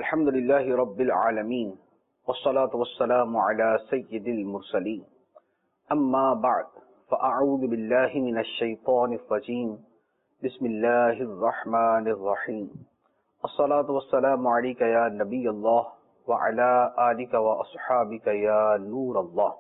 الحمدللہ رب العالمین والصلاة والسلام علی سید المرسلین اما بعد فاعوذ باللہ من الشیطان الرجیم بسم اللہ الرحمن الرحیم الصلاة والسلام علیک یا نبی اللہ وعلی آلک واصحابک یا نور اللہ۔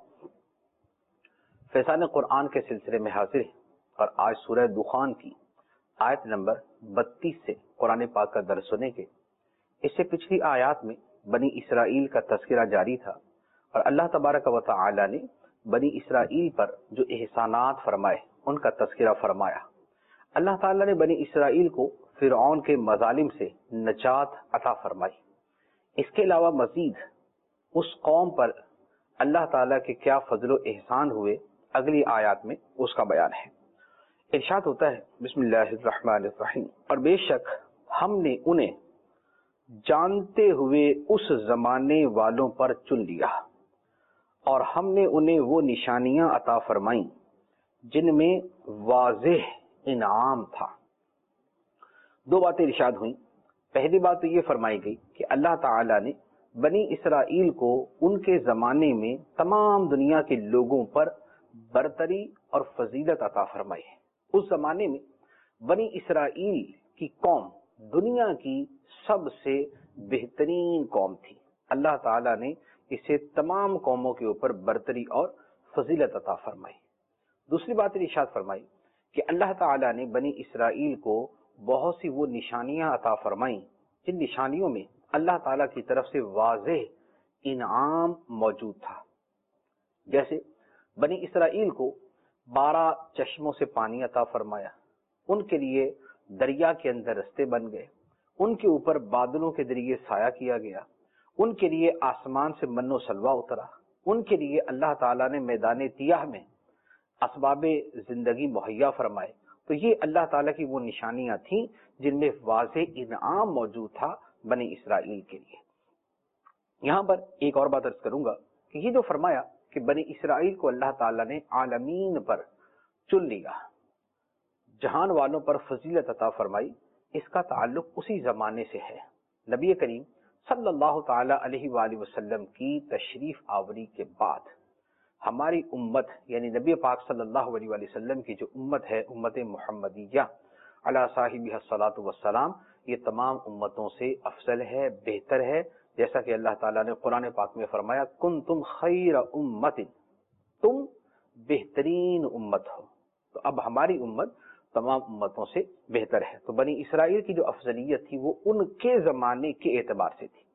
فیضان قرآن کے سلسلے میں حاضر ہیں اور آج سورہ دخان کی آیت نمبر 32 سے قرآن پاک کا درس سنیں گے۔ اس سے پچھلی آیات میں بنی اسرائیل کا تذکرہ جاری تھا اور اللہ تبارک و تعالی نے بنی اسرائیل پر جو احسانات فرمائے ان کا تذکرہ فرمایا۔ اللہ تعالی نے بنی اسرائیل کو فرعون کے مظالم سے نجات عطا فرمائی۔ اس کے علاوہ مزید اس قوم پر اللہ تعالی کے کیا فضل و احسان ہوئے اگلی آیات میں اس کا بیان ہے۔ ارشاد ہوتا ہے بسم اللہ الرحمن الرحیم، اور بے شک ہم نے انہیں جانتے ہوئے اس زمانے والوں پر چن لیا اور ہم نے انہیں وہ نشانیاں عطا فرمائیں جن میں واضح انعام تھا۔ دو باتیں ارشاد ہوئیں۔ پہلی بات تو یہ فرمائی گئی کہ اللہ تعالی نے بنی اسرائیل کو ان کے زمانے میں تمام دنیا کے لوگوں پر برتری اور فضیلت عطا فرمائی ہے۔ اس زمانے میں بنی اسرائیل کی قوم دنیا کی سب سے بہترین قوم تھی۔ اللہ تعالیٰ نے اسے تمام قوموں کے اوپر برتری اور فضیلت عطا فرمائی۔ دوسری بات ارشاد فرمائی کہ اللہ تعالیٰ نے بنی اسرائیل کو بہت سی وہ نشانیاں عطا فرمائیں جن نشانیوں میں اللہ تعالیٰ کی طرف سے واضح انعام موجود تھا۔ جیسے بنی اسرائیل کو 12 چشموں سے پانی عطا فرمایا، ان کے لیے دریا کے اندر رستے بن گئے، ان کے اوپر بادلوں کے ذریعے سایہ کیا گیا، ان کے لیے آسمان سے من و سلوہ اترا، ان کے لیے اللہ تعالیٰ نے میدان تیاہ میں اسباب زندگی مہیا فرمائے۔ تو یہ اللہ تعالیٰ کی وہ نشانیاں تھیں جن میں واضح انعام موجود تھا بنی اسرائیل کے لیے۔ یہاں پر ایک اور بات عرض کروں گا کہ یہ جو فرمایا کہ بنی اسرائیل کو اللہ تعالیٰ نے عالمین پر چن لیا، جہان والوں پر فضیلت عطا فرمائی، اس کا تعلق اسی زمانے سے ہے۔ نبی کریم صلی اللہ تعالی علیہ وآلہ وسلم کی تشریف آوری کے بعد ہماری امت یعنی نبی پاک صلی اللہ علیہ وآلہ وسلم کی جو امت ہے، امت محمدیہ علی صاحبہ الصلاۃ والسلام، یہ تمام امتوں سے افضل ہے، بہتر ہے، جیسا کہ اللہ تعالیٰ نے قرآن پاک میں فرمایا کنتم خیر امت، تم بہترین امت ہو۔ تو اب ہماری امت تمام امتوں سے بہتر ہے۔ تو بنی اسرائیل کی جو افضلیت تھی وہ ان کے زمانے کے اعتبار سے تھی۔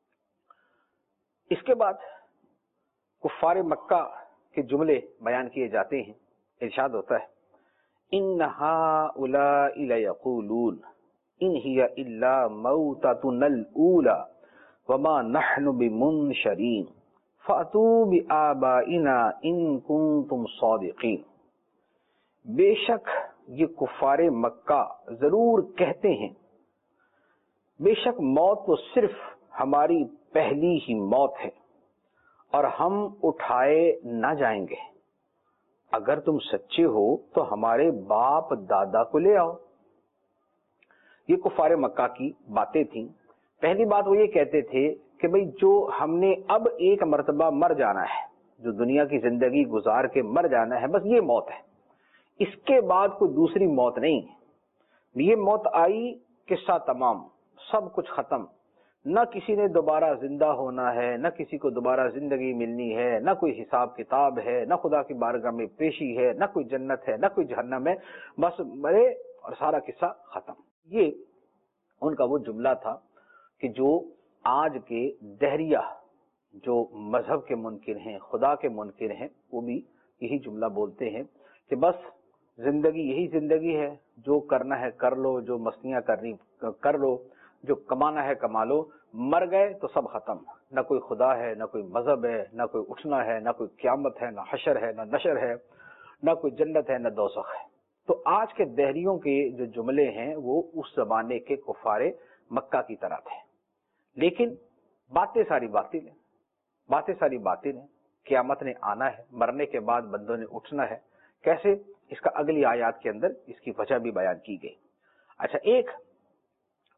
اس کے بعد کفار مکہ کے جملے بیان کیے جاتے ہیں۔ ارشاد ہوتا ہے ان ہؤلاء لیقولون ان ہی الا موتتنا الاولی وما نحن بمنشرین فاتوا بآبائنا ان کنتم صادقین۔ بے شک یہ کفار مکہ ضرور کہتے ہیں بے شک موت تو صرف ہماری پہلی ہی موت ہے اور ہم اٹھائے نہ جائیں گے، اگر تم سچے ہو تو ہمارے باپ دادا کو لے آؤ۔ یہ کفار مکہ کی باتیں تھیں۔ پہلی بات وہ یہ کہتے تھے کہ بھئی جو ہم نے اب ایک مرتبہ مر جانا ہے، جو دنیا کی زندگی گزار کے مر جانا ہے، بس یہ موت ہے، اس کے بعد کوئی دوسری موت نہیں۔ یہ موت آئی قصہ تمام، سب کچھ ختم، نہ کسی نے دوبارہ زندہ ہونا ہے، نہ کسی کو دوبارہ زندگی ملنی ہے، نہ کوئی حساب کتاب ہے، نہ خدا کی بارگاہ میں پیشی ہے، نہ کوئی جنت ہے، نہ کوئی جہنم ہے، بس مرے اور سارا قصہ ختم۔ یہ ان کا وہ جملہ تھا کہ جو آج کے دہریہ جو مذہب کے منکر ہیں، خدا کے منکر ہیں، وہ بھی یہی جملہ بولتے ہیں کہ بس زندگی یہی زندگی ہے، جو کرنا ہے کر لو، جو مستیاں کرنی کر لو، جو کمانا ہے کما لو، مر گئے تو سب ختم، نہ کوئی خدا ہے، نہ کوئی مذہب ہے، نہ کوئی اٹھنا ہے، نہ کوئی قیامت ہے، نہ حشر ہے، نہ نشر ہے، نہ کوئی جنت ہے، نہ دوزخ ہے۔ تو آج کے دہریوں کے جو جملے ہیں وہ اس زمانے کے کفار مکہ کی طرح تھے، لیکن باتیں ساری باطل ہیں۔ قیامت نے آنا ہے، مرنے کے بعد بندوں نے اٹھنا ہے، کیسے؟ اس کا اگلی آیات کے اندر اس کی وجہ بھی بیان کی گئی۔ اچھا، ایک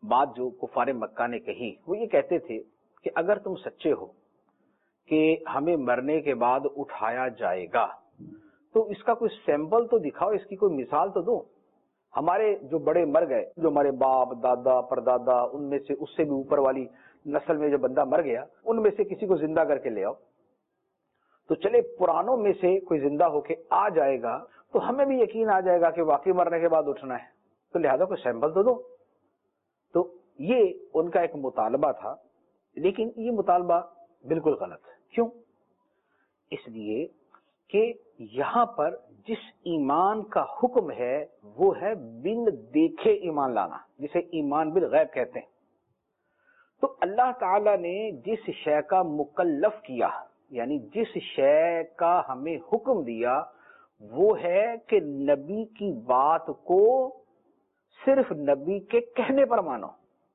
بات جو کفار مکہ نے کہی وہ یہ کہتے تھے کہ اگر تم سچے ہو کہ ہمیں مرنے کے بعد اٹھایا جائے گا تو اس کا کوئی سیمپل تو دکھاؤ، اس کی کوئی مثال تو دو. ہمارے جو بڑے مر گئے، جو ہمارے باپ دادا پردادا، ان میں سے اس سے بھی اوپر والی نسل میں جو بندہ مر گیا، ان میں سے کسی کو زندہ کر کے لے آؤ. تو چلے پرانوں میں سے کوئی زندہ ہو کے آ جائے گا تو ہمیں بھی یقین آ جائے گا کہ واقعی مرنے کے بعد اٹھنا ہے، تو لہذا کوئی سیمپل تو دو. تو یہ ان کا ایک مطالبہ تھا، لیکن یہ مطالبہ بالکل غلط ہے. کیوں؟ اس لیے کہ یہاں پر جس ایمان کا حکم ہے وہ ہے بن دیکھے ایمان لانا، جسے ایمان بالغیب کہتے ہیں. تو اللہ تعالی نے جس شے کا مکلف کیا، یعنی جس شے کا ہمیں حکم دیا، وہ ہے کہ نبی کی بات کو صرف نبی کے کہنے پر مانو.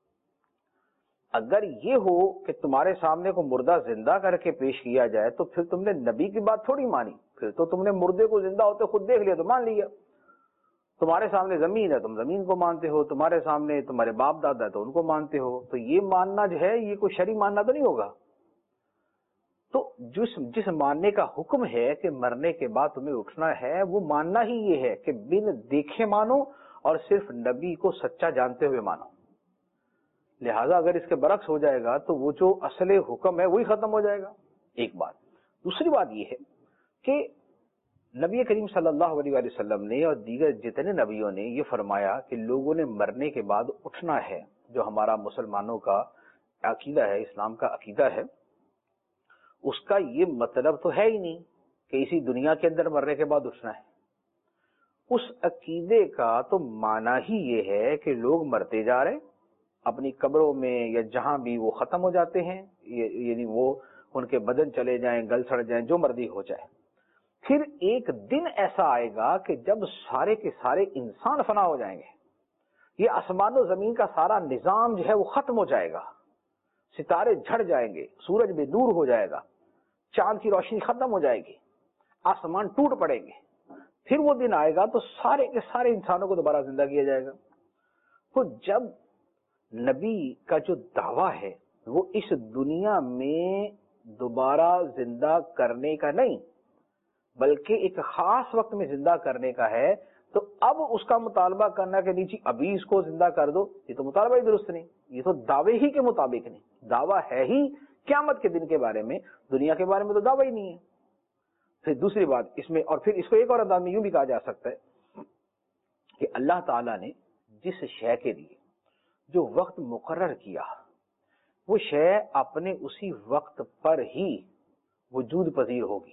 اگر یہ ہو کہ تمہارے سامنے کو مردہ زندہ کر کے پیش کیا جائے تو پھر تم نے نبی کی بات تھوڑی مانی، پھر تو تم نے مردے کو زندہ ہوتے خود دیکھ لیا تو مان لیا. تمہارے سامنے زمین ہے، تم زمین کو مانتے ہو، تمہارے سامنے تمہارے باپ دادا ہے تو ان کو مانتے ہو. تو یہ ماننا جو ہے یہ کوئی شرعی ماننا تو نہیں ہوگا. تو جس ماننے کا حکم ہے کہ مرنے کے بعد تمہیں اٹھنا ہے، وہ ماننا ہی یہ ہے کہ بن دیکھے مانو اور صرف نبی کو سچا جانتے ہوئے مانو. لہذا اگر اس کے برعکس ہو جائے گا تو وہ جو اصل حکم ہے وہی ختم ہو جائے گا. ایک بات. دوسری بات یہ ہے کہ نبی کریم صلی اللہ علیہ وآلہ وسلم نے اور دیگر جتنے نبیوں نے یہ فرمایا کہ لوگوں نے مرنے کے بعد اٹھنا ہے، جو ہمارا مسلمانوں کا عقیدہ ہے، اسلام کا عقیدہ ہے، اس کا یہ مطلب تو ہے ہی نہیں کہ اسی دنیا کے اندر مرنے کے بعد اٹھنا ہے. اس عقیدے کا تو معنی ہی یہ ہے کہ لوگ مرتے جا رہے، اپنی قبروں میں یا جہاں بھی وہ ختم ہو جاتے ہیں، یعنی وہ ان کے بدن چلے جائیں، گل سڑ جائیں، جو مرضی ہو جائے. پھر ایک دن ایسا آئے گا کہ جب سارے کے سارے انسان فنا ہو جائیں گے، یہ آسمان و زمین کا سارا نظام جو ہے وہ ختم ہو جائے گا، ستارے جھڑ جائیں گے، سورج بے نور ہو جائے گا، چاند کی روشنی ختم ہو جائے گی، آسمان ٹوٹ پڑیں گے. پھر وہ دن آئے گا تو سارے کے سارے انسانوں کو دوبارہ زندہ کیا جائے گا. تو جب نبی کا جو دعویٰ ہے وہ اس دنیا میں دوبارہ زندہ کرنے کا نہیں بلکہ ایک خاص وقت میں زندہ کرنے کا ہے، تو اب اس کا مطالبہ کرنا کہ نیچے ابھی اس کو زندہ کر دو، یہ تو مطالبہ ہی درست نہیں، یہ تو دعوے ہی کے مطابق نہیں. دعویٰ ہے ہی قیامت کے دن کے بارے میں، دنیا کے بارے میں تو دعویٰ ہی نہیں ہے. پھر دوسری بات اس میں، اور پھر اس کو ایک اور انداز میں یوں بھی کہا جا سکتا ہے کہ اللہ تعالیٰ نے جس شے کے لیے جو وقت مقرر کیا، وہ شے اپنے اسی وقت پر ہی وجود پذیر ہوگی.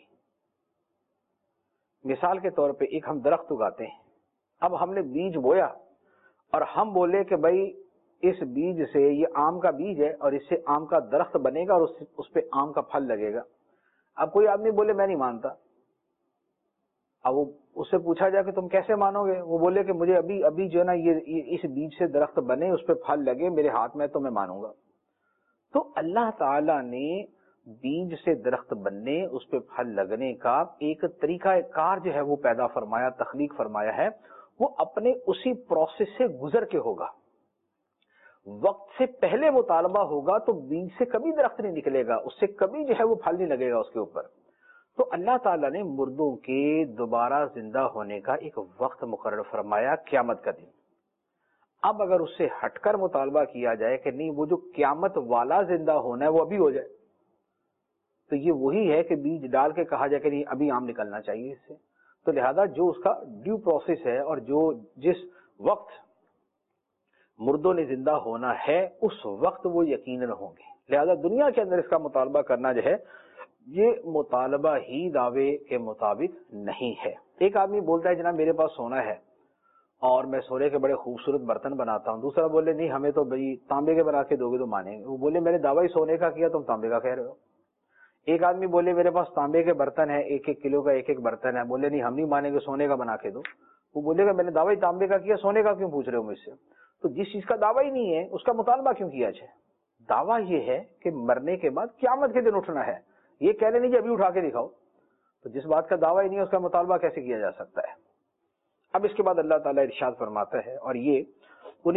مثال کے طور پہ ایک ہم درخت اگاتے ہیں، اب ہم نے بیج بویا اور ہم بولے کہ بھائی اس بیج سے، یہ آم کا بیج ہے اور اس سے آم کا درخت بنے گا اور اس پہ آم کا پھل لگے گا. اب کوئی آدمی بولے میں نہیں مانتا، اب وہ اس سے پوچھا جائے کہ تم کیسے مانو گے، وہ بولے کہ مجھے ابھی جو ہے نا یہ اس بیج سے درخت بنے، اس پہ پھل لگے میرے ہاتھ میں تو میں مانوں گا. تو اللہ تعالی نے بیج سے درخت بننے، اس پہ پھل لگنے کا ایک طریقہ کار جو ہے وہ پیدا فرمایا، تخلیق فرمایا ہے. وہ اپنے اسی پروسیس سے گزر کے ہوگا. وقت سے پہلے مطالبہ ہوگا تو بیج سے کبھی درخت نہیں نکلے گا، اس سے کبھی جو ہے وہ پھل نہیں لگے گا اس کے اوپر. تو اللہ تعالیٰ نے مردوں کے دوبارہ زندہ ہونے کا ایک وقت مقرر فرمایا، قیامت کا دن. اب اگر اس سے ہٹ کر مطالبہ کیا جائے کہ نہیں وہ جو قیامت والا زندہ ہونا ہے وہ ابھی ہو جائے، تو یہ وہی ہے کہ بیج ڈال کے کہا جائے کہ نہیں ابھی آم نکلنا چاہیے اس سے. تو لہذا جو اس کا ڈیو پروسیس ہے اور جو جس وقت مردوں نے زندہ ہونا ہے اس وقت وہ یقیناً ہوں گے. لہذا دنیا کے اندر اس کا مطالبہ کرنا جو ہے یہ مطالبہ ہی دعوے کے مطابق نہیں ہے. ایک آدمی بولتا ہے جناب میرے پاس سونا ہے اور میں سونے کے بڑے خوبصورت برتن بناتا ہوں، دوسرا بولے نہیں ہمیں تو بھائی تانبے کے بنا کے دو گے تو مانیں گے. وہ بولے میں نے دعویٰ سونے کا کیا، تم تانبے کا کہہ رہے ہو. ایک آدمی بولے میرے پاس تانبے کے برتن ہے، 1-1 کلو کا 1-1 برتن ہے، بولے نہیں ہم نہیں مانیں گے، سونے کا بنا کے دو. وہ بولے گا میں نے دعویٰ تانبے کا کیا، سونے کا کیوں پوچھ رہے ہو مجھ سے. تو جس چیز کا دعویٰ ہی نہیں ہے اس کا مطالبہ کیوں کیا جائے. دعویٰ یہ ہے کہ مرنے کے بعد قیامت کے دن اٹھنا ہے، یہ کہنے نہیں کہ ابھی اٹھا کے دکھاؤ. تو جس بات کا دعویٰ ہی نہیں ہے اس کا مطالبہ کیسے کیا جا سکتا ہے. اب اس کے بعد اللہ تعالیٰ ارشاد فرماتا ہے، اور یہ انہی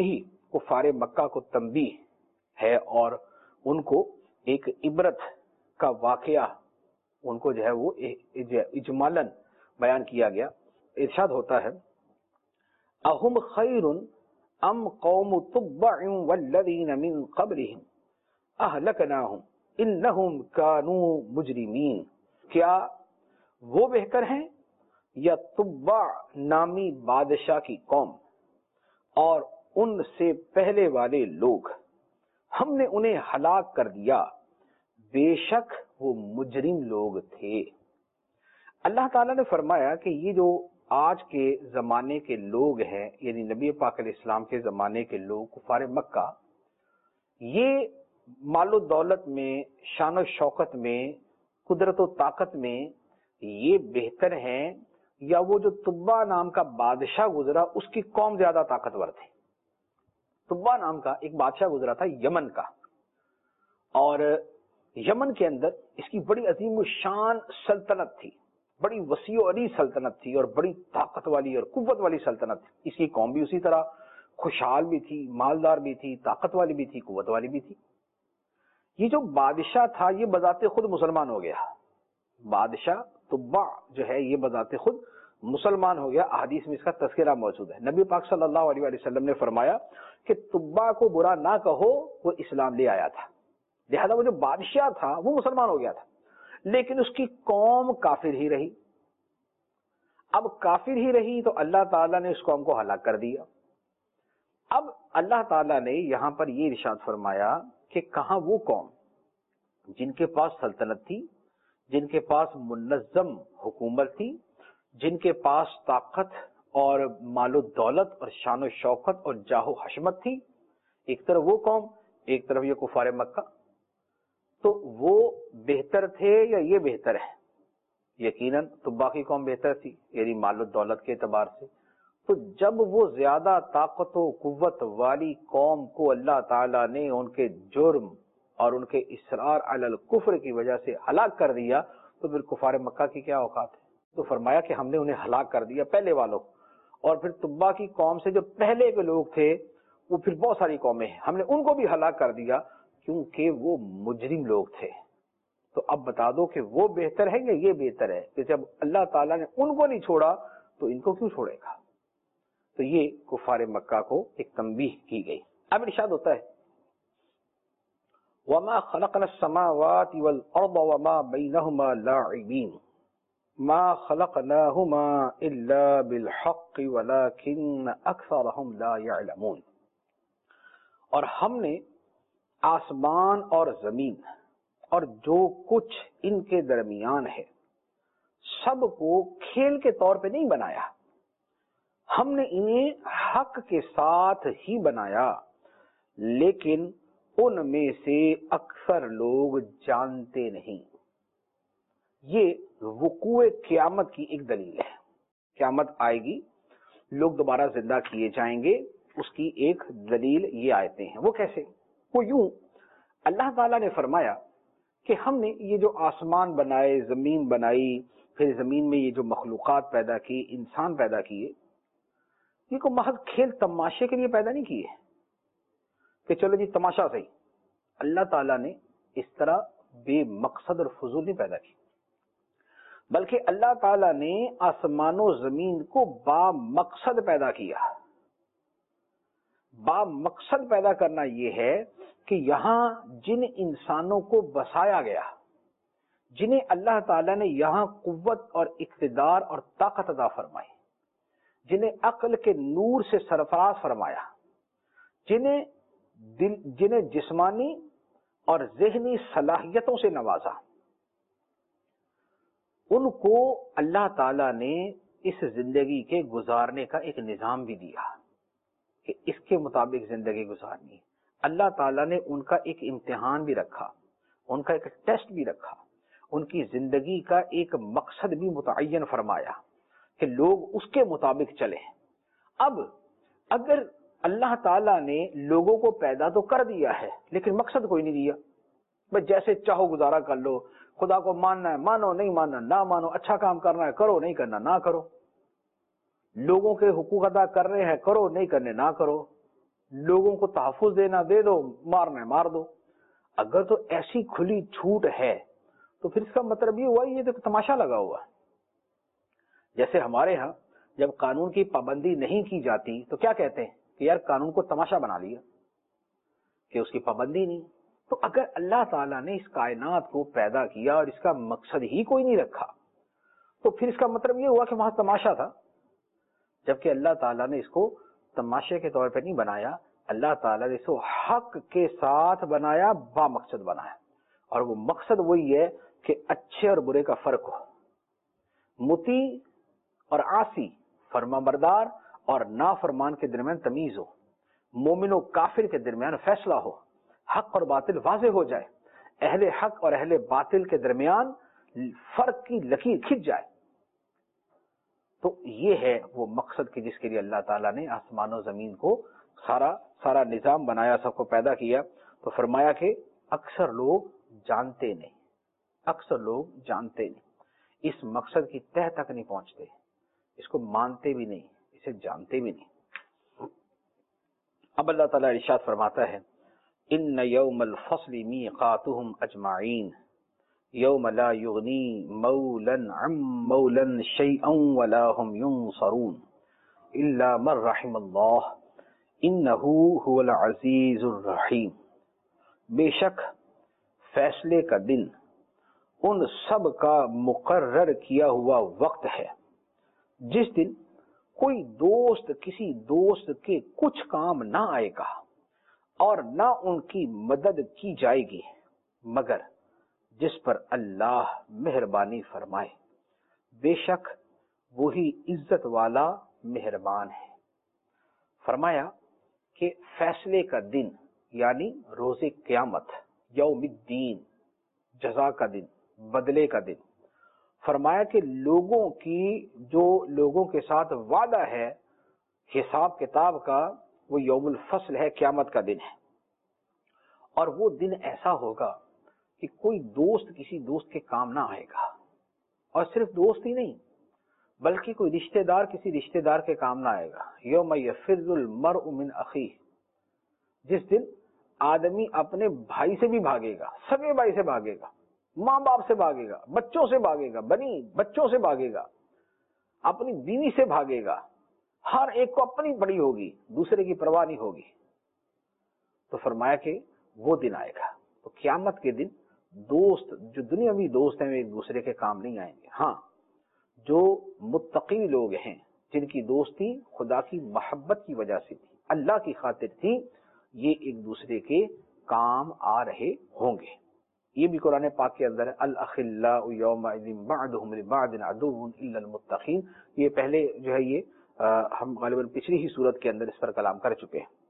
کفار مکہ کو تنبیہ ہے اور ان کو ایک عبرت کا واقعہ ان کو جو ہے وہ اجمالاً بیان کیا گیا. ارشاد ہوتا ہے اہم خیر ام قوم تبع والذین من قبلہم اہلکناہم انہم کانوا مجرمین. کیا وہ بہتر ہیں یا تبع نامی بادشاہ کی قوم اور ان سے پہلے والے لوگ؟ ہم نے انہیں ہلاک کر دیا، بے شک وہ مجرم لوگ تھے. اللہ تعالیٰ نے فرمایا کہ یہ جو آج کے زمانے کے لوگ ہیں، یعنی نبی پاک علیہ السلام کے زمانے کے لوگ کفار مکہ، یہ مال و دولت میں، شان و شوکت میں، قدرت و طاقت میں یہ بہتر ہیں یا وہ جو طبع نام کا بادشاہ گزرا اس کی قوم زیادہ طاقتور تھی؟ طبع نام کا ایک بادشاہ گزرا تھا یمن کا، اور یمن کے اندر اس کی بڑی عظیم الشان سلطنت تھی، بڑی وسیع و عریض سلطنت تھی اور بڑی طاقت والی اور قوت والی سلطنت تھی. اس کی قوم بھی اسی طرح خوشحال بھی تھی، مالدار بھی تھی، طاقت والی بھی تھی، قوت والی بھی تھی. یہ جو بادشاہ تھا یہ بذات خود مسلمان ہو گیا. بادشاہ طبع جو ہے یہ بذات خود مسلمان ہو گیا. احادیث میں اس کا تذکرہ موجود ہے. نبی پاک صلی اللہ علیہ وسلم نے فرمایا کہ طبع کو برا نہ کہو، وہ اسلام لے آیا تھا. لہذا وہ جو بادشاہ تھا وہ مسلمان ہو گیا تھا، لیکن اس کی قوم کافر ہی رہی. اب کافر ہی رہی تو اللہ تعالیٰ نے اس قوم کو ہلاک کر دیا. اب اللہ تعالیٰ نے یہاں پر یہ ارشاد فرمایا کہ کہاں وہ قوم جن کے پاس سلطنت تھی، جن کے پاس منظم حکومت تھی، جن کے پاس طاقت اور مال و دولت اور شان و شوکت اور جاہ و حشمت تھی. ایک طرف وہ قوم، ایک طرف یہ کفار مکہ. تو وہ بہتر تھے یا یہ بہتر ہے؟ یقیناً طبع کی قوم بہتر تھی، یعنی مال و دولت کے اعتبار سے. تو جب وہ زیادہ طاقت و قوت والی قوم کو اللہ تعالیٰ نے ان کے جرم اور ان کے اصرار علی الکفر کی وجہ سے ہلاک کر دیا، تو پھر کفار مکہ کی کیا اوقات ہے؟ تو فرمایا کہ ہم نے انہیں ہلاک کر دیا پہلے والوں. اور پھر طبع کی قوم سے جو پہلے کے لوگ تھے وہ پھر بہت ساری قومیں ہیں، ہم نے ان کو بھی ہلاک کر دیا کیونکہ وہ مجرم لوگ تھے. تو اب بتا دو کہ وہ بہتر ہے یا یہ بہتر ہے؟ کہ جب اللہ تعالیٰ نے ان کو نہیں چھوڑا تو ان کو کیوں چھوڑے گا؟ تو یہ کفار مکہ کو ایک تنبیہ کی گئی. اب ارشاد ہوتا ہے وَمَا خَلَقْنَا السَّمَاوَاتِ وَالْأَرْضَ وَمَا بَيْنَهُمَا لَاعِبِينَ مَا خَلَقْنَاهُمَا إِلَّا بِالْحَقِّ وَلَكِنَّ أَكْثَرَهُمْ لَا يَعْلَمُونَ. اور ہم نے آسمان اور زمین اور جو کچھ ان کے درمیان ہے سب کو کھیل کے طور پہ نہیں بنایا، ہم نے انہیں حق کے ساتھ ہی بنایا، لیکن ان میں سے اکثر لوگ جانتے نہیں. یہ وقوع قیامت کی ایک دلیل ہے. قیامت آئے گی، لوگ دوبارہ زندہ کیے جائیں گے، اس کی ایک دلیل یہ آیتیں ہیں. وہ کیسے؟ وہ یوں، اللہ تعالیٰ نے فرمایا کہ ہم نے یہ جو آسمان بنائے، زمین بنائی، پھر زمین میں یہ جو مخلوقات پیدا کی، انسان پیدا کیے، یہ کو محض کھیل تماشے کے لیے پیدا نہیں کیے کہ چلو جی تماشا صحیح. اللہ تعالیٰ نے اس طرح بے مقصد اور فضول نہیں پیدا کی، بلکہ اللہ تعالیٰ نے آسمان و زمین کو با مقصد پیدا کیا. با مقصد پیدا کرنا یہ ہے کہ یہاں جن انسانوں کو بسایا گیا، جنہیں اللہ تعالیٰ نے یہاں قوت اور اقتدار اور طاقت عطا فرمائی، جنہیں عقل کے نور سے سرفراز فرمایا، جنہیں جسمانی اور ذہنی صلاحیتوں سے نوازا، ان کو اللہ تعالیٰ نے اس زندگی کے گزارنے کا ایک نظام بھی دیا کہ اس کے مطابق زندگی گزارنی ہے. اللہ تعالیٰ نے ان کا ایک امتحان بھی رکھا، ان کا ایک ٹیسٹ بھی رکھا، ان کی زندگی کا ایک مقصد بھی متعین فرمایا کہ لوگ اس کے مطابق چلیں. اب اگر اللہ تعالیٰ نے لوگوں کو پیدا تو کر دیا ہے لیکن مقصد کوئی نہیں دیا، بس جیسے چاہو گزارا کر لو، خدا کو ماننا ہے مانو، نہیں ماننا نہ مانو، اچھا کام کرنا ہے کرو، نہیں کرنا نہ کرو، لوگوں کے حقوق ادا کرنے ہیں کرو، نہیں کرنے نہ کرو، لوگوں کو تحفظ دینا دے دو، مارنا مار دو۔ اگر تو ایسی کھلی چھوٹ ہے تو پھر اس کا مطلب یہ ہوا یہ تو تماشا لگا ہوا ہے۔ جیسے ہمارے ہاں جب قانون کی پابندی نہیں کی جاتی تو کیا کہتے ہیں کہ یار قانون کو تماشا بنا لیا کہ اس کی پابندی نہیں۔ تو اگر اللہ تعالیٰ نے اس کائنات کو پیدا کیا اور اس کا مقصد ہی کوئی نہیں رکھا تو پھر اس کا مطلب یہ ہوا کہ وہاں تماشا تھا، جبکہ اللہ تعالیٰ نے اس کو تماشے کے طور پہ نہیں بنایا، اللہ تعالیٰ نے اس کو حق کے ساتھ بنایا، با مقصد بنایا، اور وہ مقصد وہی ہے کہ اچھے اور برے کا فرق ہو، مطیع اور عاصی، فرما بردار اور نافرمان کے درمیان تمیز ہو، مومن و کافر کے درمیان فیصلہ ہو، حق اور باطل واضح ہو جائے، اہل حق اور اہل باطل کے درمیان فرق کی لکیر کھنچ جائے۔ تو یہ ہے وہ مقصد کہ جس کے لیے اللہ تعالیٰ نے آسمان و زمین کو سارا نظام بنایا، سب کو پیدا کیا۔ تو فرمایا کہ اکثر لوگ جانتے نہیں، اکثر لوگ جانتے نہیں، اس مقصد کی تہ تک نہیں پہنچتے، اس کو مانتے بھی نہیں، اسے جانتے بھی نہیں۔ اب اللہ تعالیٰ ارشاد فرماتا ہے ان یوم الفصل میقاتهم اجمعین یوم لا یغنی مولا عن مولا شیئا ولا هم ینصرون الا من رحم اللہ انہ هو العزیز الرحیم۔ بے شک فیصلے کا دن ان سب کا مقرر کیا ہوا وقت ہے جس دن کوئی دوست کسی دوست کے کچھ کام نہ آئے گا اور نہ ان کی مدد کی جائے گی مگر جس پر اللہ مہربانی فرمائے، بے شک وہی عزت والا مہربان ہے۔ فرمایا کہ فیصلے کا دن یعنی روز قیامت، یوم الدین، جزا کا دن، بدلے کا دن۔ فرمایا کہ لوگوں کی جو لوگوں کے ساتھ وعدہ ہے حساب کتاب کا، وہ یوم الفصل ہے، قیامت کا دن ہے۔ اور وہ دن ایسا ہوگا کہ کوئی دوست کسی دوست کے کام نہ آئے گا، اور صرف دوست ہی نہیں بلکہ کوئی رشتہ دار کسی رشتہ دار کے کام نہ آئے گا۔ یوم یفر المرء من اخیہ، جس دن آدمی اپنے بھائی سے بھی بھاگے گا، سگے بھائی سے بھاگے گا، ماں باپ سے بھاگے گا، بچوں سے بھاگے گا، بچوں سے بھاگے گا، اپنی بیوی سے بھاگے گا، ہر ایک کو اپنی پڑی ہوگی، دوسرے کی پرواہ نہیں ہوگی۔ تو فرمایا کہ وہ دن آئے گا۔ تو قیامت کے دن دوست جو دنیاوی دوست ہیں وہ ایک دوسرے کے کام نہیں آئیں گے۔ ہاں، جو متقی لوگ ہیں جن کی دوستی خدا کی محبت کی وجہ سے تھی، اللہ کی خاطر تھی، یہ ایک دوسرے کے کام آ رہے ہوں گے۔ یہ بھی قرآن پاک کے اندر ہے، الاخلاء یومئذ بعضهم لبعض عدو الا المتقین۔ یہ پہلے جو ہے یہ ہم غالباً پچھلی ہی صورت کے اندر اس پر کلام کر چکے ہیں۔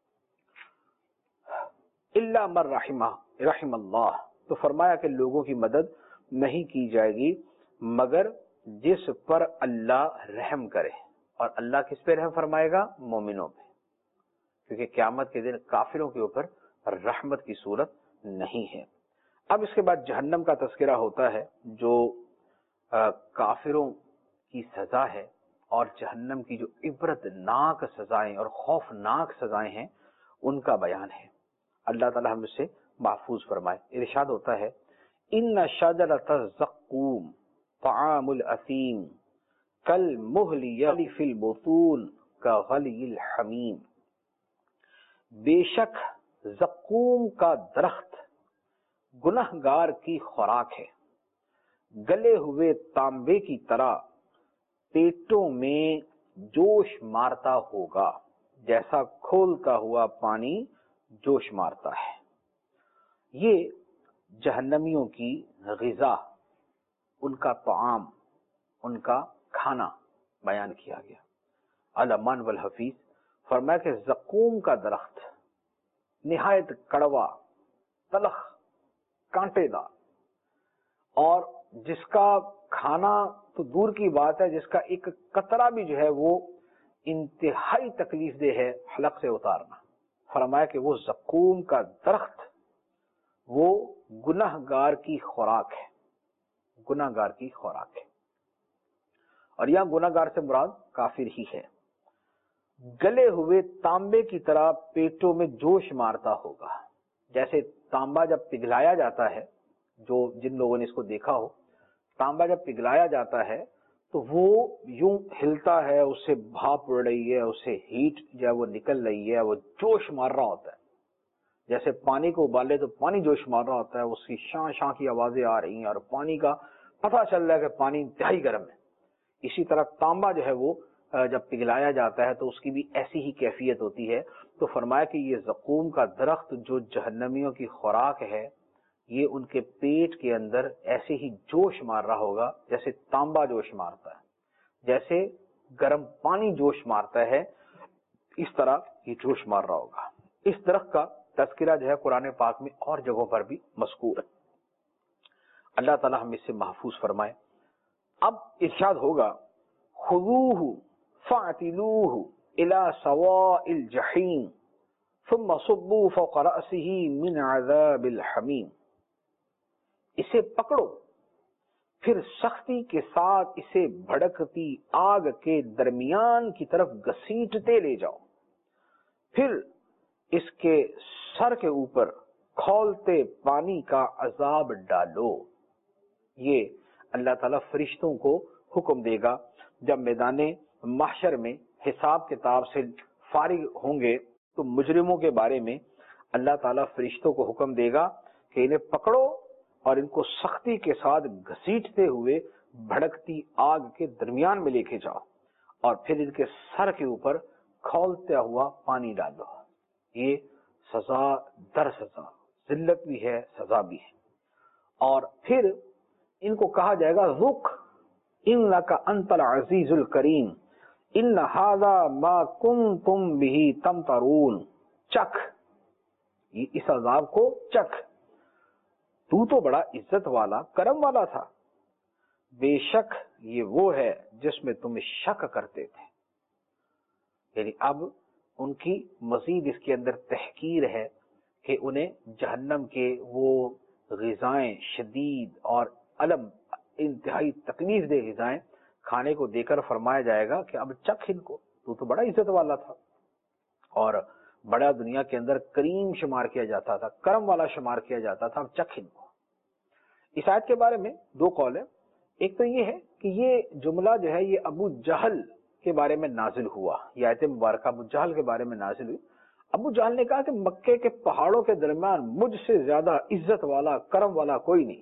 الا من رحم اللہ، تو فرمایا کہ لوگوں کی مدد نہیں کی جائے گی مگر جس پر اللہ رحم کرے، اور اللہ کس پہ رحم فرمائے گا؟ مومنوں پہ، کیونکہ قیامت کے دن کافروں کے اوپر رحمت کی صورت نہیں ہے۔ اب اس کے بعد جہنم کا تذکرہ ہوتا ہے، جو کافروں کی سزا ہے، اور جہنم کی جو عبرت ناک سزائیں اور خوفناک سزائیں ہیں ان کا بیان ہے۔ اللہ تعالیٰ ہم اس سے محفوظ فرمائے۔ ارشاد ہوتا ہے ان شجرۃ الزقوم طعام الاثیم کالمہل یغلی فی البطون کغلی الحمیم۔ بے شک زقوم کا درخت گنہگار کی خوراک ہے، گلے ہوئے تانبے کی طرح پیٹوں میں جوش مارتا ہوگا، جیسا کھولتا ہوا پانی جوش مارتا ہے۔ یہ جہنمیوں کی غذا، ان کا طعام، ان کا کھانا بیان کیا گیا۔ علمان والحفیظ فرمایا کہ زقوم کا درخت نہایت کڑوا، تلخ، کانٹے دار، اور جس کا کھانا تو دور کی بات ہے، جس کا ایک قطرہ بھی جو ہے وہ انتہائی تکلیف دہ ہے حلق سے اتارنا۔ فرمایا کہ وہ زقوم کا درخت وہ گنہگار کی خوراک ہے، گنہگار کی خوراک ہے، اور یہاں گنہگار سے مراد کافر ہی ہے۔ گلے ہوئے تانبے کی طرح پیٹوں میں جوش مارتا ہوگا. جیسے تانبا جب پگھلایا جاتا ہے، جن لوگوں نے اس کو دیکھا ہو، تانبا جب پگھلایا جاتا ہے تو وہ یوں ہلتا ہے، اس سے بھاپ اڑ رہی ہے، اس سے ہیٹ جو ہے وہ نکل رہی ہے، وہ جوش مار رہا ہوتا ہے. جیسے پانی کو ابالے تو پانی جوش مار رہا ہوتا ہے، اس کی شاں شاں کی آوازیں آ رہی ہیں اور پانی کا پتہ چل رہا ہے کہ پانی انتہائی گرم ہے. اسی طرح تانبا جو ہے وہ جب پگھلایا جاتا ہے تو اس کی بھی ایسی ہی کیفیت ہوتی ہے. تو فرمایا کہ یہ زقوم کا درخت جو جہنمیوں کی خوراک ہے، یہ ان کے پیٹ کے اندر ایسے ہی جوش مار رہا ہوگا جیسے تانبا جوش مارتا ہے، جیسے گرم پانی جوش مارتا ہے، اس طرح یہ جوش مار رہا ہوگا. اس درخت کا تذکرہ جو ہے قرآن پاک میں اور جگہوں پر بھی مذکور ہے. اللہ تعالی ہم اس سے محفوظ فرمائے. اب ارشاد ہوگا خذوہ فاعتلوہ الی سواء الجحیم ثم صبوا فوق رأسہ من عذاب الحمیم. اسے پکڑو، پھر سختی کے ساتھ اسے بھڑکتی آگ کے درمیان کی طرف گھسیٹتے لے جاؤ، پھر اس کے سر کے اوپر کھولتے پانی کا عذاب ڈالو. یہ اللہ تعالیٰ فرشتوں کو حکم دے گا جب میدان محشر میں حساب کتاب سے فارغ ہوں گے تو مجرموں کے بارے میں اللہ تعالیٰ فرشتوں کو حکم دے گا کہ انہیں پکڑو اور ان کو سختی کے ساتھ گھسیٹتے ہوئے بھڑکتی آگ کے درمیان میں لے کے جاؤ اور پھر ان کے سر کے اوپر کھولتا ہوا پانی ڈالو. یہ سزا در سزا، ذلت بھی ہے، سزا بھی ہے. اور پھر ان کو کہا جائے گا ذق انک انت العزیز الکریم ان ھذا ما کنتم بہ تمترون. چکھ، اس عذاب کو چکھ، تو بڑا عزت والا کرم والا تھا، بے شک یہ وہ ہے جس میں تم شک کرتے تھے. یعنی اب ان کی مزید اس کے اندر تحقیر ہے کہ انہیں جہنم کے وہ غذائیں شدید اور علم انتہائی تکلیف دہ غذائیں کھانے کو دے کر فرمایا جائے گا کہ اب چکھ ان کو، تو بڑا عزت والا تھا اور بڑا دنیا کے اندر کریم شمار کیا جاتا تھا، کرم والا شمار کیا جاتا تھا، اب چکھ ان کو. اس آیت کے بارے میں دو قول ہیں. ایک تو یہ ہے کہ یہ جملہ جو ہے یہ ابو جہل کے بارے میں نازل ہوا، یہ آیت مبارکہ ابو جہل کے بارے میں نازل ہوئی. ابو جہل نے کہا کہ مکے کے پہاڑوں کے درمیان مجھ سے زیادہ عزت والا کرم والا کوئی نہیں.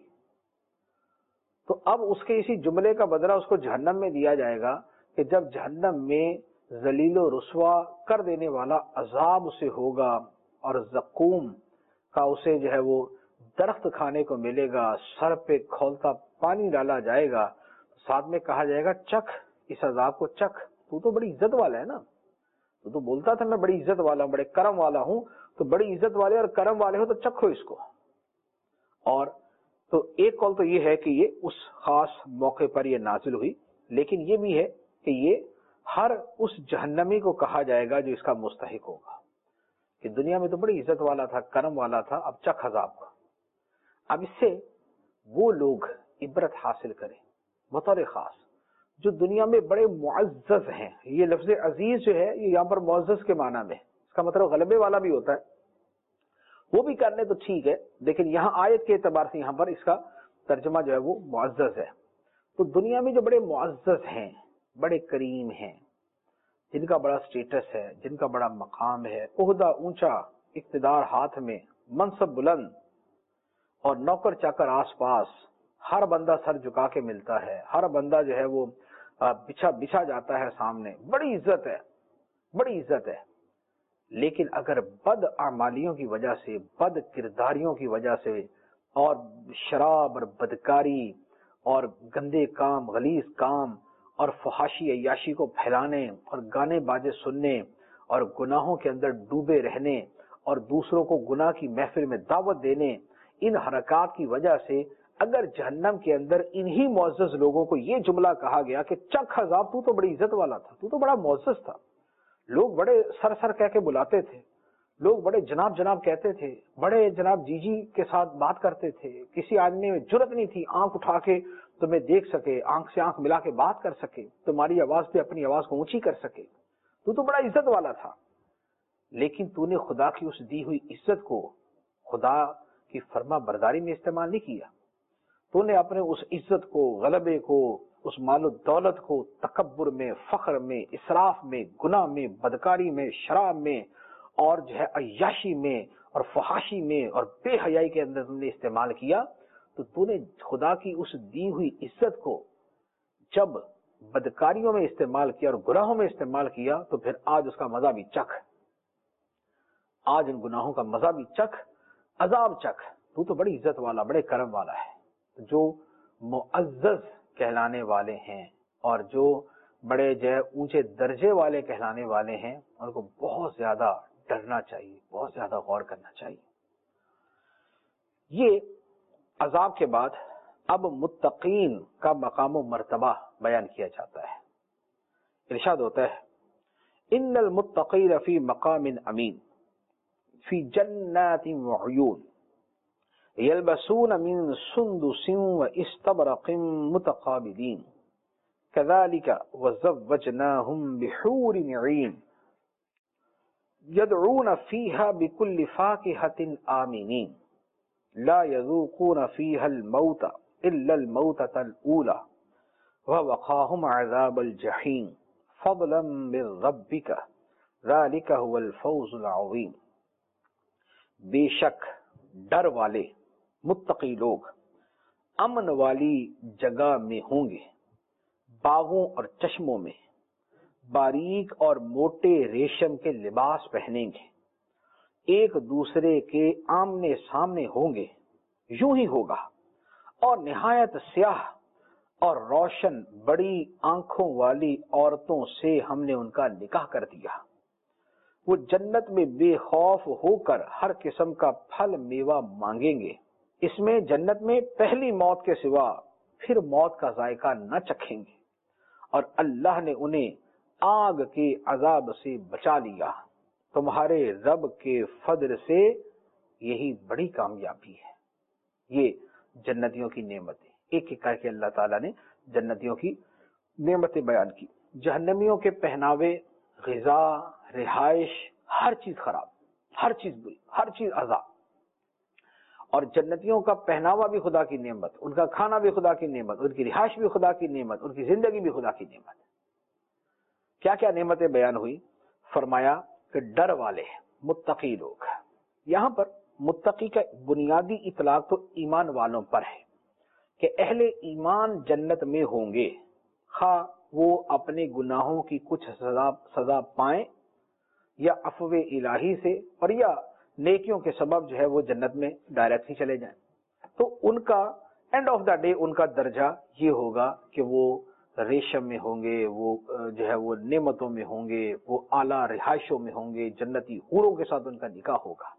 تو اب اس کے اسی جملے کا بدلہ اس کو جہنم میں دیا جائے گا کہ جب جہنم میں ذلیل و رسوا کر دینے والا عذاب اسے ہوگا اور زقوم کا اسے جو ہے وہ درخت کھانے کو ملے گا، سر پہ کھولتا پانی ڈالا جائے گا، ساتھ میں کہا جائے گا چکھ اس عذاب کو چکھ، تو بڑی عزت والا ہے نا، تو بولتا تھا میں بڑی عزت والا ہوں، بڑے کرم والا ہوں، تو بڑی عزت والے اور کرم والے ہو تو چکھو اس کو. اور تو ایک قول تو یہ ہے کہ یہ اس خاص موقع پر یہ نازل ہوئی، لیکن یہ بھی ہے کہ یہ ہر اس جہنمی کو کہا جائے گا جو اس کا مستحق ہوگا کہ دنیا میں تو بڑی عزت والا تھا، کرم والا تھا، اب چکھ عذاب کو. اب اس سے وہ لوگ عبرت حاصل کریں بطور خاص جو دنیا میں بڑے معزز ہیں. یہ لفظ عزیز جو ہے یہ یہاں پر معزز کے معنی میں ہے، اس کا مطلب غلبے والا بھی ہوتا ہے، وہ بھی کرنے تو ٹھیک ہے، لیکن یہاں آیت کے اعتبار سے یہاں پر اس کا ترجمہ جو ہے وہ معزز ہے. تو دنیا میں جو بڑے معزز ہیں، بڑے کریم ہیں، جن کا بڑا سٹیٹس ہے، جن کا بڑا مقام ہے، عہدہ اونچا، اقتدار ہاتھ میں، منصب بلند اور نوکر چاکر آس پاس، ہر بندہ سر جھکا کے ملتا ہے، ہر بندہ جو ہے وہ بچھا جاتا ہے سامنے، بڑی عزت ہے، بڑی عزت ہے. لیکن اگر بد اعمالیوں کی وجہ سے، بد کرداریوں کی وجہ سے اور شراب اور بدکاری اور گندے کام، غلیظ کام اور فحاشی عیاشی کو پھیلانے اور گانے باجے سننے اور گناہوں کے اندر ڈوبے رہنے اور دوسروں کو گناہ کی محفل میں دعوت دینے، ان حرکات کی وجہ سے اگر جہنم کے اندر انہی معزز لوگوں کو یہ جملہ کہا گیا کہ چکھ عذاب، تو بڑی عزت والا تھا، تو بڑا معزز تھا، لوگ بڑے سر کہہ کے بلاتے تھے، لوگ بڑے جناب جناب کہتے تھے، بڑے جناب جی جی کے ساتھ بات کرتے تھے، کسی آدمی میں جرت نہیں تھی آنکھ اٹھا کے تمہیں دیکھ سکے، آنکھ سے آنکھ ملا کے بات کر سکے، تمہاری آواز پہ اپنی آواز کو اونچی کر سکے. تو بڑا عزت والا تھا، لیکن تو نے خدا کی اس دی ہوئی عزت کو خدا کی فرما برداری میں استعمال نہیں کیا. تو نے اپنے اس عزت کو، غلبے کو، اس مال و دولت کو تکبر میں، فخر میں، اسراف میں، گناہ میں، بدکاری میں، شراب میں، اور جو ہے عیاشی میں اور فحاشی میں اور بے حیائی کے اندر تم نے استعمال کیا. تو نے خدا کی اس دی ہوئی عزت کو جب بدکاریوں میں استعمال کیا اور گناہوں میں استعمال کیا، تو پھر آج اس کا مزہ بھی چکھ، آج ان گناہوں کا مزہ بھی چکھ، عذاب چکھ. تو بڑی عزت والا، بڑے کرم والا ہے. جو معزز کہلانے والے ہیں اور جو بڑے جو ہے اونچے درجے والے کہلانے والے ہیں، ان کو بہت زیادہ ڈرنا چاہیے، بہت زیادہ غور کرنا چاہیے. یہ عذاب کے بعد اب متقین کا مقام و مرتبہ بیان کیا جاتا ہے. ارشاد ہوتا ہے ان المتقین فی مقام امین فی جنات وعیون یلبسون من سندس واستبرق متقابلین كذلك وزوجناهم بحور عین يدعون فيها بكل فاكهة آمنين لا يذوقون فيها الموت إلا الموتة الأولى ووقاهم عذاب الجحيم فضلا من ربك ذلك هو الفوز العظیم. بے شک ڈر والے متقی لوگ امن والی جگہ میں ہوں گے، باغوں اور چشموں میں باریک اور موٹے ریشم کے لباس پہنیں گے، ایک دوسرے کے آمنے سامنے ہوں گے، یوں ہی ہوگا. اور نہایت سیاہ اور روشن بڑی آنکھوں والی عورتوں سے ہم نے ان کا نکاح کر دیا. وہ جنت میں بے خوف ہو کر ہر قسم کا پھل میوہ مانگیں گے. اس میں جنت میں پہلی موت کے سوا پھر موت کا ذائقہ نہ چکھیں گے. اور اللہ نے انہیں آگ کے عذاب سے بچا لیا. تمہارے رب کے فضل سے یہی بڑی کامیابی ہے. یہ جنتیوں کی نعمتیں ایک ایک کر کے اللہ تعالیٰ نے جنتیوں کی نعمتیں بیان کی. جہنمیوں کے پہناوے، غذا، رہائش، ہر چیز خراب، ہر چیز بری، ہر چیز عذاب. اور جنتیوں کا پہناوا بھی خدا کی نعمت، ان کا کھانا بھی خدا کی نعمت، ان کی رہائش بھی خدا کی نعمت، ان کی زندگی بھی خدا کی نعمت. کیا کیا نعمتیں بیان ہوئی؟ فرمایا کہ ڈر والے متقی لوگ. یہاں پر متقی کا بنیادی اطلاق تو ایمان والوں پر ہے کہ اہل ایمان جنت میں ہوں گے، خواہ وہ اپنے گناہوں کی کچھ سزا پائیں یا عفو الہی سے، اور یا نیکیوں کے سبب جو ہے وہ جنت میں ڈائریکٹ ہی چلے جائیں. تو ان کا اینڈ آف دا ڈے ان کا درجہ یہ ہوگا کہ وہ ریشم میں ہوں گے، وہ جو ہے وہ نعمتوں میں ہوں گے، وہ اعلیٰ رہائشوں میں ہوں گے، جنتی حوروں کے ساتھ ان کا نکاح ہوگا.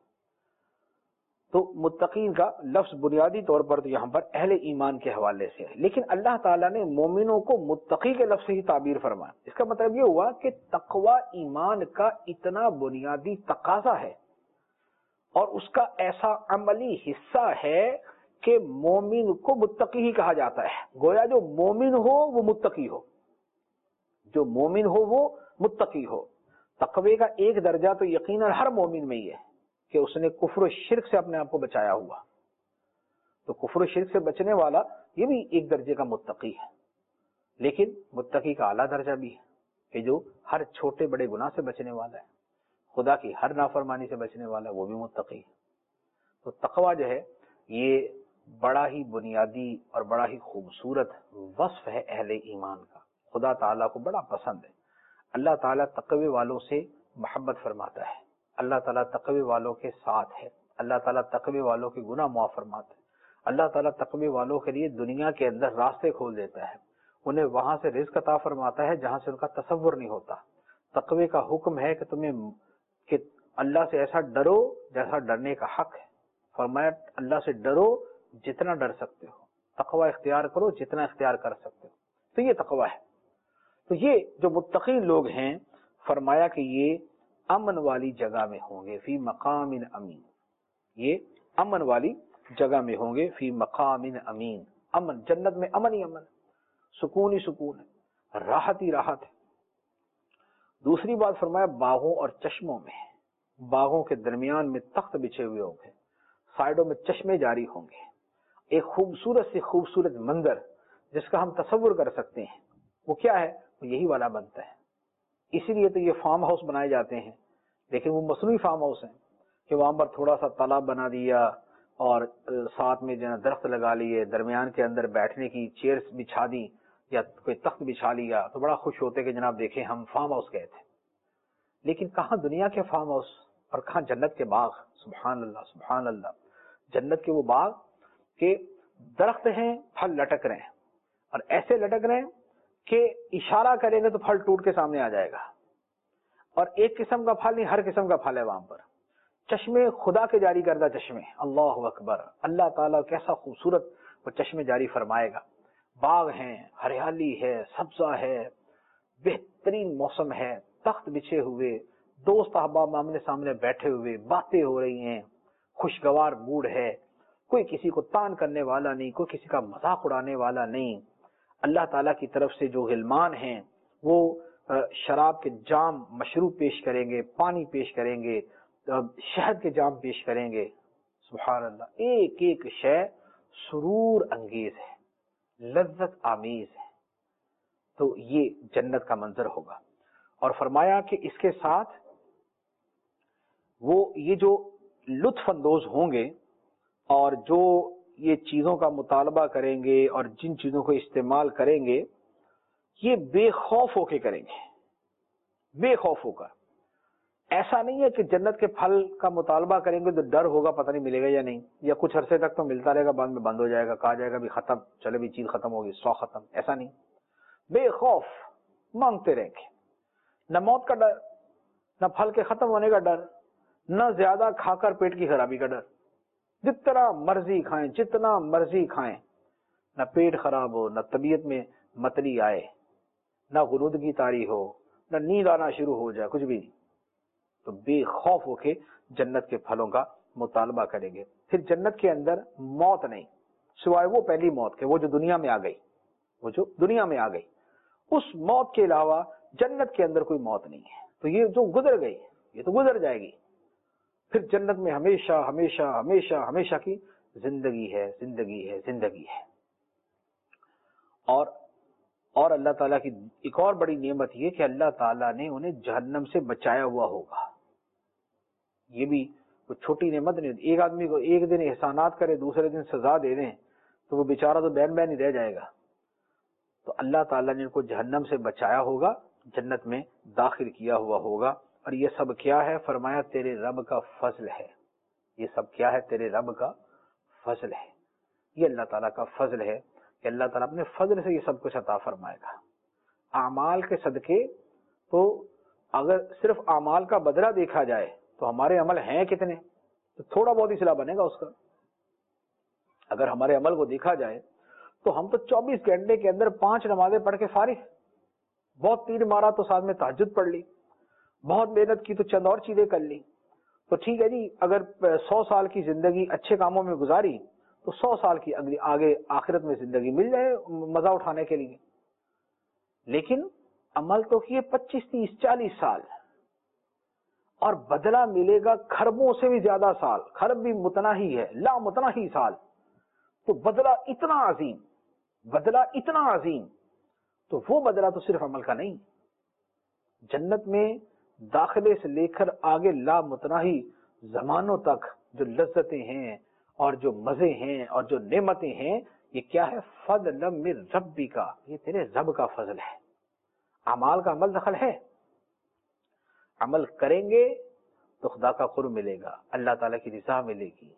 تو متقین کا لفظ بنیادی طور پر تو یہاں پر اہل ایمان کے حوالے سے ہے، لیکن اللہ تعالیٰ نے مومنوں کو متقی کے لفظ سے ہی تعبیر فرمایا. اس کا مطلب یہ ہوا کہ تقوی ایمان کا اتنا بنیادی تقاضا ہے اور اس کا ایسا عملی حصہ ہے کہ مومن کو متقی ہی کہا جاتا ہے. گویا جو مومن ہو وہ متقی ہو، جو مومن ہو وہ متقی ہو. تقوی کا ایک درجہ تو یقیناً ہر مومن میں ہی ہے کہ اس نے کفر و شرک سے اپنے آپ کو بچایا ہوا. تو کفر و شرک سے بچنے والا یہ بھی ایک درجے کا متقی ہے. لیکن متقی کا اعلیٰ درجہ بھی ہے کہ جو ہر چھوٹے بڑے گناہ سے بچنے والا ہے، خدا کی ہر نافرمانی سے بچنے والا ہے، وہ بھی متقی ہے. تو تقوی جو ہے یہ بڑا ہی بنیادی اور بڑا ہی خوبصورت وصف ہے اہل ایمان کا. خدا تعالیٰ کو بڑا پسند ہے. اللہ تعالیٰ تقوی والوں سے محبت فرماتا ہے، اللہ تعالیٰ تقوی والوں کے ساتھ ہے، اللہ تعالیٰ تقوی والوں کے گناہ معاف فرماتا ہے. اللہ تعالیٰ تقوی والوں کے لیے دنیا کے اندر راستے کھول دیتا ہے، انہیں وہاں سے رزق عطا فرماتا ہے جہاں سے ان کا تصور نہیں ہوتا. تقوی کا حکم ہے کہ تمہیں کہ اللہ سے ایسا ڈرو جیسا ڈرنے کا حق ہے. فرمایا اللہ سے ڈرو جتنا ڈر سکتے ہو، تقوی اختیار کرو جتنا اختیار کر سکتے ہو. تو یہ تقوی ہے. تو یہ جو متقین لوگ ہیں فرمایا کہ یہ امن والی جگہ میں ہوں گے، فی مقام امین. یہ امن والی جگہ میں ہوں گے، فی مقام امین. امن، جنت میں امن ہی امن، سکون ہی سکون ہے، راحت ہی راحت ہے. دوسری بات فرمایا باغوں اور چشموں میں، باغوں کے درمیان میں تخت بچھے ہوئے ہوں گے، سائڈوں میں چشمے جاری ہوں گے، ایک خوبصورت سے خوبصورت منظر جس کا ہم تصور کر سکتے ہیں، وہ کیا ہے؟ وہ یہی والا بنتا ہے۔ اسی لیے تو یہ فارم ہاؤس بنائے جاتے ہیں، لیکن وہ مصنوعی فارم ہاؤس ہیں کہ وہاں پر تھوڑا سا تالاب بنا دیا اور ساتھ میں جو ہے درخت لگا لیے، درمیان کے اندر بیٹھنے کی چیئرز بچھا دی یا کوئی تخت بچھا لیا تو بڑا خوش ہوتے کہ جناب دیکھیں ہم فارم ہاؤس گئے تھے۔ لیکن کہاں دنیا کے فارم ہاؤس اور کہاں جنت کے باغ، سبحان اللہ سبحان اللہ۔ جنت کے وہ باغ کہ درخت ہیں، پھل لٹک رہے ہیں اور ایسے لٹک رہے ہیں کہ اشارہ کریں گے تو پھل ٹوٹ کے سامنے آ جائے گا، اور ایک قسم کا پھل نہیں، ہر قسم کا پھل ہے وہاں پر۔ چشمے خدا کے جاری کردہ چشمے، اللہ اکبر، اللہ تعالیٰ کیسا خوبصورت وہ چشمے جاری فرمائے گا۔ باغ ہیں، ہریالی ہے، سبزہ ہے، بہترین موسم ہے، تخت بچھے ہوئے، دوست احباب آمنے سامنے بیٹھے ہوئے، باتیں ہو رہی ہیں، خوشگوار موڈ ہے، کوئی کسی کو تان کرنے والا نہیں، کوئی کسی کا مذاق اڑانے والا نہیں۔ اللہ تعالیٰ کی طرف سے جو غلمان ہیں وہ شراب کے جام مشروب پیش کریں گے، پانی پیش کریں گے، شہد کے جام پیش کریں گے، سبحان اللہ۔ ایک ایک شے سرور انگیز ہے، لذت آمیز ہے۔ تو یہ جنت کا منظر ہوگا، اور فرمایا کہ اس کے ساتھ وہ یہ جو لطف اندوز ہوں گے اور جو یہ چیزوں کا مطالبہ کریں گے اور جن چیزوں کو استعمال کریں گے یہ بے خوف ہو کے کریں گے، بے خوف ہو کر۔ ایسا نہیں ہے کہ جنت کے پھل کا مطالبہ کریں گے تو ڈر ہوگا، پتہ نہیں ملے گا یا نہیں، یا کچھ عرصے تک تو ملتا رہے گا، بعد میں بند ہو جائے گا، کہا جائے گا بھی ختم، چلے بھی چیز ختم ہوگی، سو ختم، ایسا نہیں۔ بے خوف مانگتے رہیں گے، نہ موت کا ڈر، نہ پھل کے ختم ہونے کا ڈر، نہ زیادہ کھا کر پیٹ کی خرابی کا ڈر۔ جتنا مرضی کھائیں، جتنا مرضی کھائیں، نہ پیٹ خراب ہو، نہ طبیعت میں متلی آئے، نہ غنودگی طاری ہو، نہ نیند آنا شروع ہو جائے، کچھ بھی نہیں۔ تو بے خوف ہو کے جنت کے پھلوں کا مطالبہ کریں گے۔ پھر جنت کے اندر موت نہیں، سوائے وہ پہلی موت کے، وہ جو دنیا میں آ گئی، وہ جو دنیا میں آ گئی، اس موت کے علاوہ جنت کے اندر کوئی موت نہیں ہے۔ تو یہ جو گزر گئی یہ تو گزر جائے گی، پھر جنت میں ہمیشہ ہمیشہ ہمیشہ ہمیشہ کی زندگی ہے، زندگی ہے، زندگی ہے۔ اور اللہ تعالیٰ کی ایک اور بڑی نعمت یہ کہ اللہ تعالیٰ نے انہیں جہنم سے بچایا ہوا ہوگا۔ یہ بھی کوئی چھوٹی نعمت نہیں۔ ایک آدمی کو ایک دن احسانات کرے، دوسرے دن سزا دے دیں تو وہ بیچارہ تو بین بین ہی رہ جائے گا۔ تو اللہ تعالیٰ نے ان کو جہنم سے بچایا ہوگا، جنت میں داخل کیا ہوا ہوگا۔ اور یہ سب کیا ہے؟ فرمایا تیرے رب کا فضل ہے۔ یہ سب کیا ہے؟ تیرے رب کا فضل ہے۔ یہ اللہ تعالیٰ کا فضل ہے کہ اللہ تعالیٰ اپنے فضل سے یہ سب کچھ عطا فرمائے گا۔ اعمال کے صدقے تو اگر صرف اعمال کا بدلہ دیکھا جائے تو ہمارے عمل ہیں کتنے؟ تو تھوڑا بہت ہی صلاح بنے گا اس کا۔ اگر ہمارے عمل کو دیکھا جائے تو ہم تو 24 گھنٹے کے اندر 5 نمازیں پڑھ کے فارغ، بہت تیر مارا تو ساتھ میں تہجد پڑھ لی، بہت محنت کی تو چند اور چیزیں کر لی، تو ٹھیک ہے جی۔ اگر 100 سال کی زندگی اچھے کاموں میں گزاری تو 100 سال کی آگے آخرت میں زندگی مل جائے مزہ اٹھانے کے لیے۔ لیکن عمل تو کیے 25 30 40 سال، اور بدلہ ملے گا کھربوں سے بھی زیادہ سال، کھرب بھی متناہی ہے، لا متناہی سال۔ تو بدلہ اتنا عظیم، بدلہ اتنا عظیم، تو وہ بدلہ تو صرف عمل کا نہیں۔ جنت میں داخلے سے لے کر آگے لا متناہی زمانوں تک جو لذتیں ہیں اور جو مزے ہیں اور جو نعمتیں ہیں، یہ کیا ہے؟ فضل من ربی کا، یہ تیرے رب کا فضل ہے۔ اعمال کا عمل دخل ہے، عمل کریں گے تو خدا کا قرب ملے گا، اللہ تعالیٰ کی رضا ملے گی،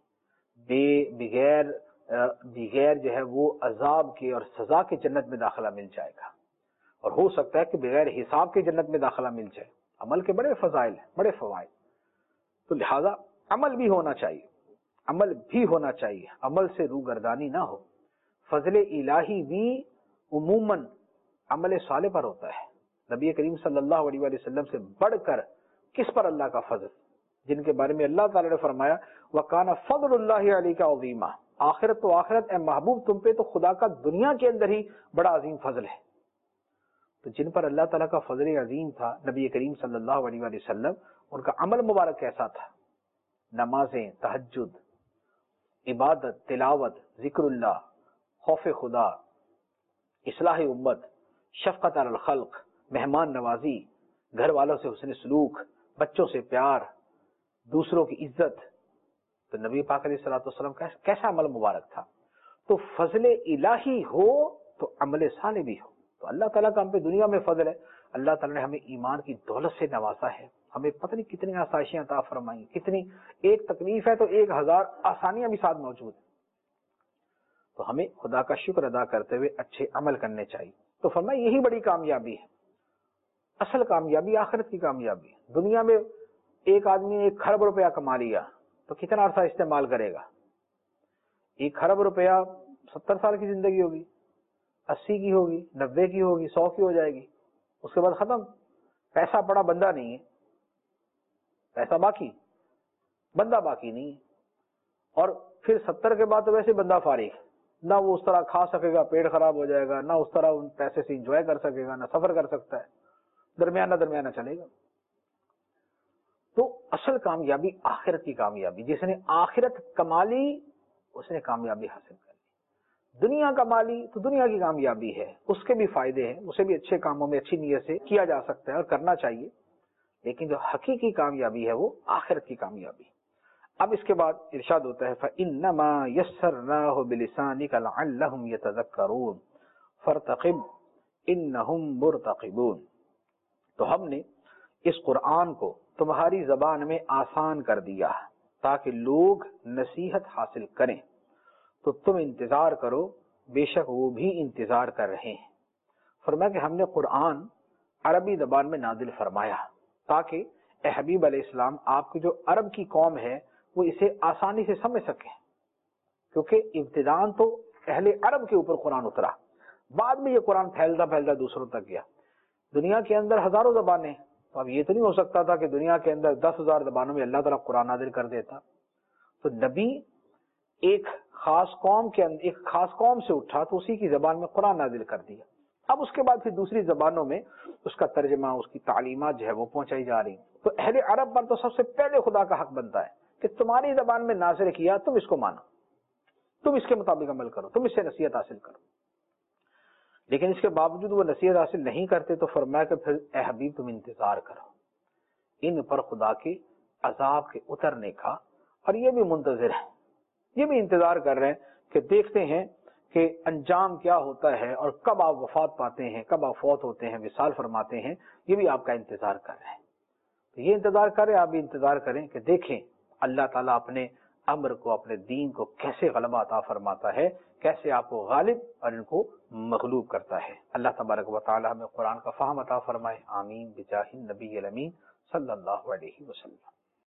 بغیر جو ہے وہ عذاب کے اور سزا کے جنت میں داخلہ مل جائے گا، اور ہو سکتا ہے کہ بغیر حساب کے جنت میں داخلہ مل جائے۔ عمل کے بڑے فضائل ہیں، بڑے فوائد، تو لہذا عمل بھی ہونا چاہیے، عمل بھی ہونا چاہیے، عمل سے روگردانی نہ ہو۔ فضل الہی بھی عموماً عمل صالح پر ہوتا ہے۔ نبی کریم صلی اللہ علیہ وآلہ وسلم سے بڑھ کر کس پر اللہ کا فضل، جن کے بارے میں اللہ تعالی نے فرمایا وَكَانَ فَضْلُ اللَّهِ عَلَيْكَ عَظِيمًا، آخرت تو آخرت، اے محبوب تم پہ تو خدا کا دنیا کے اندر ہی بڑا عظیم فضل ہے۔ تو جن پر اللہ تعالیٰ کا فضل عظیم تھا، نبی کریم صلی اللہ علیہ وآلہ وسلم، ان کا عمل مبارک کیسا تھا؟ نمازیں، تہجد، عبادت، تلاوت، ذکر اللہ، خوف خدا، اصلاح امت، شفقت علی الخلق، مہمان نوازی، گھر والوں سے حسن سلوک، بچوں سے پیار، دوسروں کی عزت. تو نبی پاک علیہ الصلوۃ والسلام کا کیسا عمل مبارک تھا. تو فضل الہی ہو تو عمل صالح بھی ہو. تو اللہ تعالیٰ کا ہم پہ دنیا میں فضل ہے. اللہ تعالیٰ نے ہمیں ایمان کی دولت سے نوازا ہے، ہمیں پتہ نہیں کتنی آسائشیں عطا فرمائی، کتنی ایک تکلیف ہے تو 1000 آسانیاں بھی ساتھ موجود ہیں. تو ہمیں خدا کا شکر ادا کرتے ہوئے اچھے عمل کرنے چاہیے. تو فرمایا یہی بڑی کامیابی ہے. اصل کامیابی آخرت کی کامیابی ہے. دنیا میں ایک آدمی نے 1 کھرب روپیہ کما لیا تو کتنا عرصہ استعمال کرے گا؟ 1 کھرب روپیہ 70 سال کی زندگی ہوگی، 80 کی ہوگی، 90 کی ہوگی، 100 کی ہو جائے گی، اس کے بعد ختم. پیسہ پڑا بندہ نہیں ہے، پیسہ باقی بندہ باقی نہیں ہے. اور پھر 70 کے بعد تو ویسے بندہ فارغ، نہ وہ اس طرح کھا سکے گا، پیٹ خراب ہو جائے گا، نہ اس طرح ان پیسے سے انجوائے کر سکے گا، نہ سفر کر سکتا ہے، درمیانہ چلے گا. تو اصل کامیابی آخرت کی کامیابی. جس نے آخرت کما لی اس نے کامیابی حاصل کر لی. دنیا کما لی تو دنیا کی کامیابی ہے، اس کے بھی فائدے ہیں، اسے بھی اچھے کاموں میں اچھی نیت سے کیا جا سکتا ہے اور کرنا چاہیے. لیکن جو حقیقی کامیابی ہے وہ آخرت کی کامیابی. اب اس کے بعد ارشاد ہوتا ہے فَإِنَّمَا يَسَّرْنَاهُ بِلِسَانِكَ لَعَلَّهُمْ يَتَذَكَّرُونَ فَارْتَقِبْ إِنَّهُمْ مُرْتَقِبُونَ. تو ہم نے اس قرآن کو تمہاری زبان میں آسان کر دیا تاکہ لوگ نصیحت حاصل کریں. تو تم انتظار کرو، بے شک وہ بھی انتظار کر رہے ہیں. فرمایا کہ ہم نے قرآن عربی زبان میں نازل فرمایا تاکہ اے حبیب علیہ السلام آپ کی جو عرب کی قوم ہے وہ اسے آسانی سے سمجھ سکیں، کیونکہ ابتداءً تو اہل عرب کے اوپر قرآن اترا، بعد میں یہ قرآن پھیلتا دوسروں تک گیا. دنیا کے اندر ہزاروں زبانیں، تو اب یہ تو نہیں ہو سکتا تھا کہ دنیا کے اندر 10,000 زبانوں میں اللہ تعالیٰ قرآن نازل کر دیتا. تو نبی ایک خاص قوم سے اٹھا تو اسی کی زبان میں قرآن نازل کر دیا. اب اس کے بعد پھر دوسری زبانوں میں اس کا ترجمہ، اس کی تعلیمات جو ہے وہ پہنچائی جا رہی. تو اہل عرب پر تو سب سے پہلے خدا کا حق بنتا ہے کہ تمہاری زبان میں نازل کیا، تم اس کو مانو، تم اس کے مطابق عمل کرو، تم اس سے نصیحت حاصل کرو. لیکن اس کے باوجود وہ نصیحت حاصل نہیں کرتے تو فرمایا کہ پھر اے حبیب تم انتظار کرو ان پر خدا کے عذاب کے اترنے کا. اور یہ بھی منتظر ہیں، یہ بھی انتظار کر رہے ہیں کہ دیکھتے ہیں کہ انجام کیا ہوتا ہے اور کب آپ وفات پاتے ہیں، کب آپ فوت ہوتے ہیں، وصال فرماتے ہیں. یہ بھی آپ کا انتظار کر رہے ہیں. تو یہ انتظار کریں، آپ بھی انتظار کریں کہ دیکھیں اللہ تعالیٰ اپنے امر کو، اپنے دین کو کیسے غلبہ عطا فرماتا ہے، کیسے آپ کو غالب اور ان کو مغلوب کرتا ہے. اللہ تبارک و تعالیٰ ہمیں قرآن کا فہم عطا فرمائے. آمین بجاہ النبی الامین صلی اللہ علیہ وسلم.